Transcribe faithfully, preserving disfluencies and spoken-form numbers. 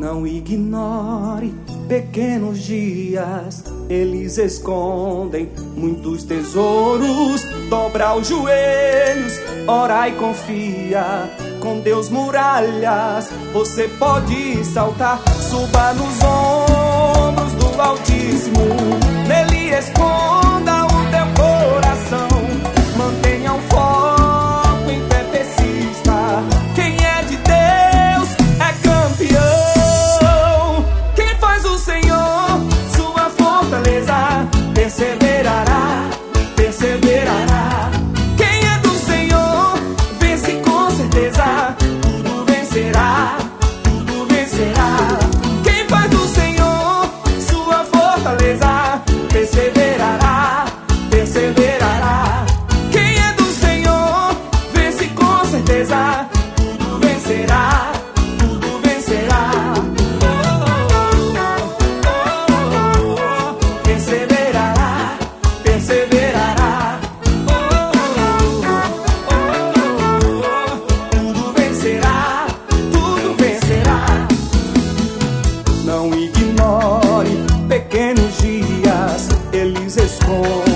Não ignore pequenos dias, eles escondem muitos tesouros. Dobra os joelhos, ora e confia. Com Deus muralhas você pode saltar. Suba nos ombros do Altíssimo, nele esconda o teu coração. Mantenha um foco, em fé persista. Quem é de Deus é campeão. Quem faz o Senhor sua fortaleza, perseverará, perseverará. Quem é do Senhor vence com certeza. Tudo vencerá, tudo vencerá. Quem faz do Senhor sua fortaleza, perseverará, perseverará. Quem é do Senhor vence com certeza. Tudo vencerá, tudo vencerá. Perseverará, perseverará. Tudo vencerá, tudo vencerá. Não ignore pequenos dias, eles escondem